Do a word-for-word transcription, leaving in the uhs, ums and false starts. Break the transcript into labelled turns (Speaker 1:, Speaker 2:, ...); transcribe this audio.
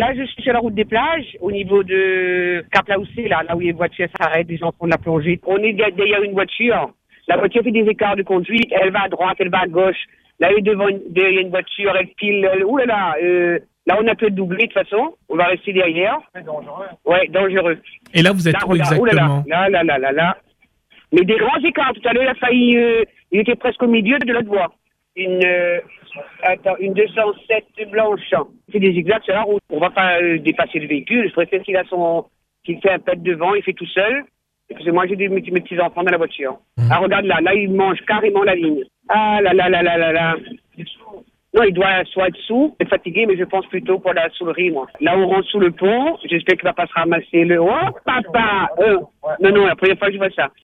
Speaker 1: là, je suis sur la route des plages, au niveau de Cap-Laoussé, là, là où les voitures s'arrêtent, les gens font de la plongée. On est derrière une voiture. La voiture fait des écarts de conduite. Elle va à droite, elle va à gauche. Là, elle est devant une, derrière une voiture, elle pile. Ouh là là, euh, là, on a peu doublé, de toute façon. On va rester derrière.
Speaker 2: C'est dangereux.
Speaker 1: Ouais, dangereux.
Speaker 3: Et là, vous êtes
Speaker 1: Là,
Speaker 3: où
Speaker 1: regarde, ouh là
Speaker 3: exactement?
Speaker 1: là, là, là, là, là. Mais des grands écarts. Tout à l'heure, il a failli, euh, il était presque au milieu de l'autre voie. Une, euh, attends, une deux cent sept blanche. C'est des zigzags sur la route. On va pas euh, dépasser le véhicule. Je préfère qu'il a son, qu'il fait un pet devant, il fait tout seul. Parce que moi, j'ai des, mes, mes petits enfants dans la voiture. Mmh. Ah, regarde là, là, il mange carrément la ligne. Ah là là là là là là. Non, il doit soit être sous, être fatigué, mais je pense plutôt pour la soulerie, moi. Là, on rentre sous le pont. J'espère qu'il va pas se ramasser le. Oh, papa! Euh. Non, non, la première fois que je vois ça.